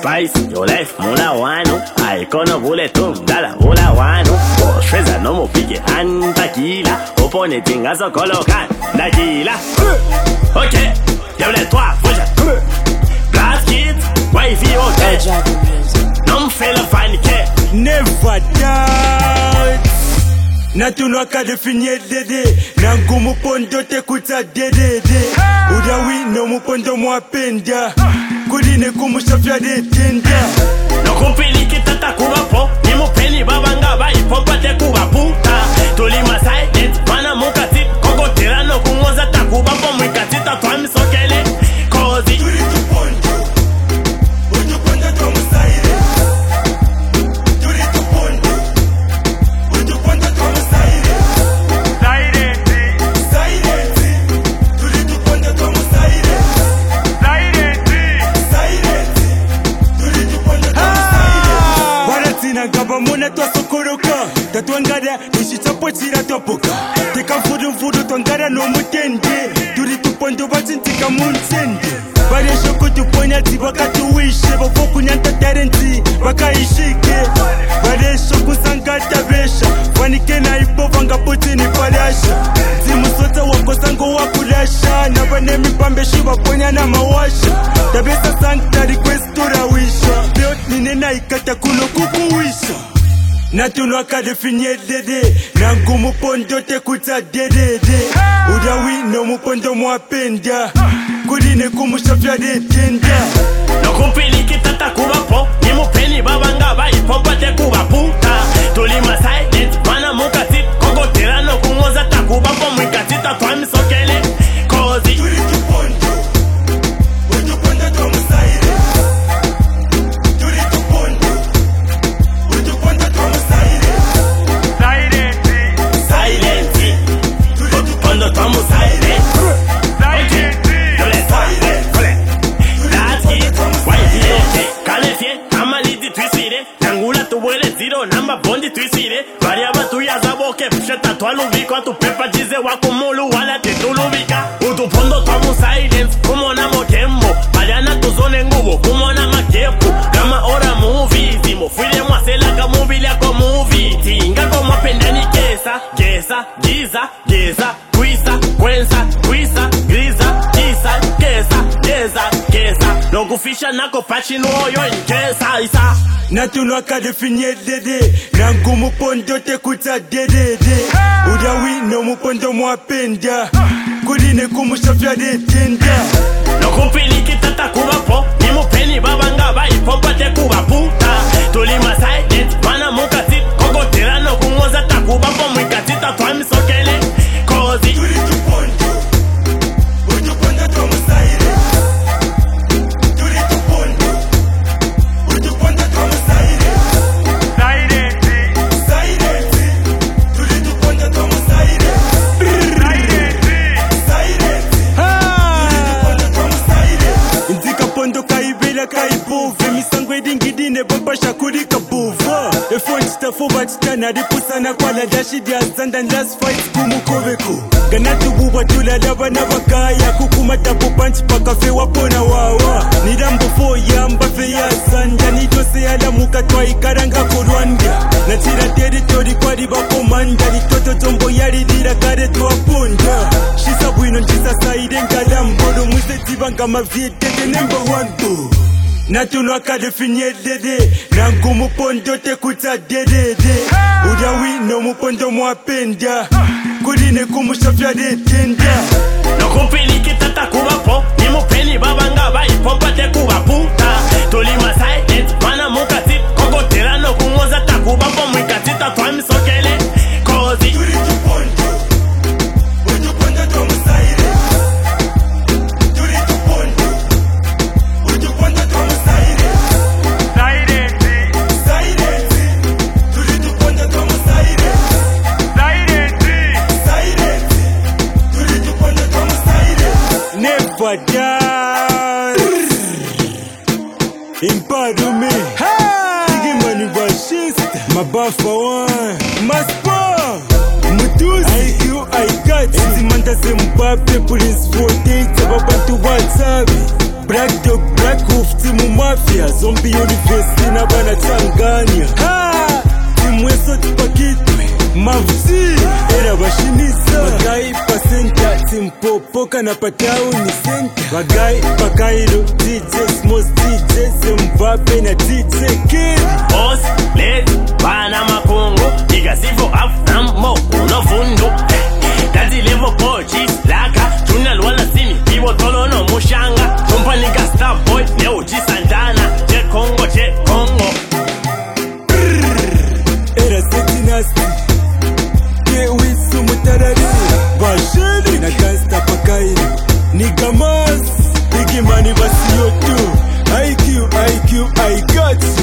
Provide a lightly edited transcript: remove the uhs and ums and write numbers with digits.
spice, your life mula wanu. I kono vule tum dala vula wanu. Shweza no mo pige antakila. Opone tingazo kolokan nakila. Ok, lève-les-toi, faut Blast kids, wifey okay. Non fait le paniquer. Never doubt. Na tunwaka definye dede. Na ngumu pondo te kuta dede. Udawi no mupondo mwapenda. Kudine kumusafya de tenda. No kumpili kitata kubapo. Ni mupeni babanga ba ipopa te kubaputa. Tolima silent, mana mukati. Kongo tirano kungoza takubapo. Mwikati tatwami sokele. Kozi Muna tua sokoroka Tatuangara Nishitapo chira topoka Teka mfudu tuangara no mutende Turi tupondo batintika munsende Bare shoko tuponya tibaka tuwishe Bofoku nyanta tarenti Baka ishike Bare shoko sangata besha Wanike na ipo vanga potini palasha Zimu sota wako sango wakulasha Na bane mipambe shiva ponya na mawasha Tabesa santa request urawisha Beot ninena ikata kuno kukuwisha Na tunwaka definye dede. Na ngumu pondo te kuta dede. Udawi no mupondo mwapenda. Kudine kumusafya de tenda. No kumpili kitata kubapo. Ni mupeni babanga ba ipopa te kubaputa. Tolima silent, mana mukati. Kongo tirano kungoza takubapo. Mwikati tatwami sokele. Kozi Turi tupondo. Utupondo tomusaire. Turi tupondo. Utupondo tomusaire. silent. Utupondo tomusaire. Namba bondi tuisire Variaba tuya zaboke Psheta tualubika Tu pepa jize wako mulu Wala tetulubika Utupondo tomu silence Kumona motembo Mariana tuzone ngubo Kumona makepu Kama ora movie Zimo fuile mwasela ka movie Liako movie Tinga koma pendani kesa Gesa, giza, geza Kwisa, kwensa, kwisa Griza, kisa, kesa Geza, kesa Nokufisha nako pachi nuoyo Nkesa, isa Na tunwaka definye dede. Na ngumu pondo te kuta dede. Udawi no mupondo mwapenda. Kudine kumusafya de tenda. No kumpili kitata kubapo. Ni mupeni babanga ba ipopa te kubaputa. Tolima silent, mana mukati. Kongo tirano kungoza takubapo. Mwikati tatwami sokele. Kozi Turi tupondo. Utupondo tomusaire. Turi tupondo. Utupondo tomusaire. Silent. Turi tupondo tomusaire. Silent. Turi tupondo tomusaire. Nzika pondo kaibela kaibuve. Misango edingidine bamba shakuri kabuva. Efo nchitafo batitana ripusana kwa la dashi dia zanda ndas fight kumukoveko. Ganatu buba tulalaba na bakaya. Kukumata pupanchi pakafe wapona wawa. Nirambo fo yamba fe ya sanja. Nitose ala mukatwa ikaranga korwanda. Natira territory kwa riba komanda. Nitoto tombo yari dira kare tuwaponda. Shisa bwino njisa saide ngalambolo. Mwise tibanga mavietete number 1 boo. Na tunwaka definye dede. Na ngumu pondo te kuta dede. Udawi no mupondo mwapenda. Kudine kumusafya de tenda. No kumpili kitata kubapo. Ni mupeni babanga ba ipopa te kubaputa. Tolima silent, mana mukati. Kongo tirano kungoza takubapo. Mwikati tatwami sokele. Kozi Turi tupondo. Utupondo tomusaire. Turi tupondo. Utupondo tomusaire. Silent. Turi tupondo tomusaire. Silent. Turi tupondo tomusaire. Never die. Impado me. Tigi mani bashista. Mabafa one. Maspa. Mutuzi. IQ I got. Enzimanta se Mbappe. Police 48. Sababantu WhatsApp. Black Dog, Black Wolf, timu Mafia, Zombie University na bana Tangania. Timu eso tipakitwe, Mavzi, era bashinisa. Bagai pa center, timu Popoka na patau ni center. Bagai pa Cairo, DJ Smos, DJ Mbappe na DJ Kid. Boss, let's bana makongo, diga sivo aftambo, uno fundo. Daddy levo coaches, laka, tunal wala simi, iwo tolo no mushanga. Tumpa nigga star boy, leo G Santana, je Congo, je Congo. Era seti nasty, ke wisu mutarari. Bashiri na gangsta pa Cairo, nigga mas, bigi money basi yo too. IQ, I got you.